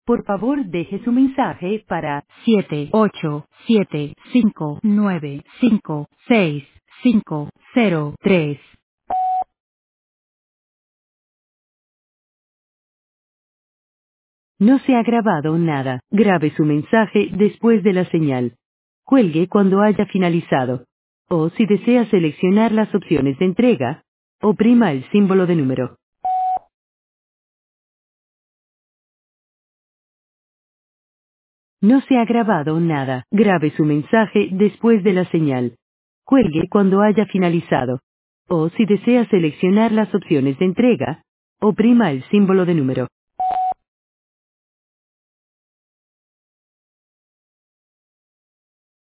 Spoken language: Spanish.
Por favor, deje su mensaje para 78759565003. No se ha grabado nada. Grabe su mensaje después de la señal. Cuelgue cuando haya finalizado. O si desea seleccionar las opciones de entrega, oprima el símbolo de número. No se ha grabado nada. Grabe su mensaje después de la señal. Cuelgue cuando haya finalizado. O si desea seleccionar las opciones de entrega, oprima el símbolo de número.